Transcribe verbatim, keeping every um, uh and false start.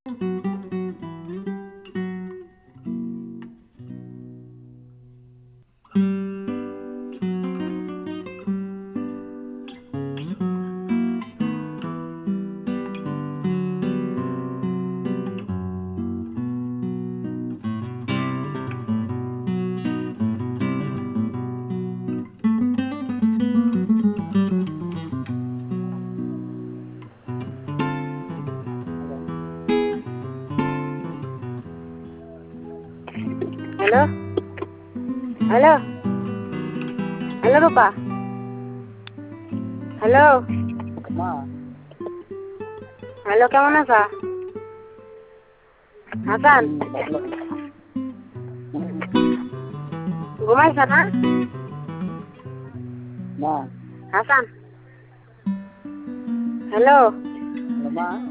hello hello hello Rupa hello মা hello কেমন আছা হাসান ঘুমাইছ না মা হাসান হ্যালো মা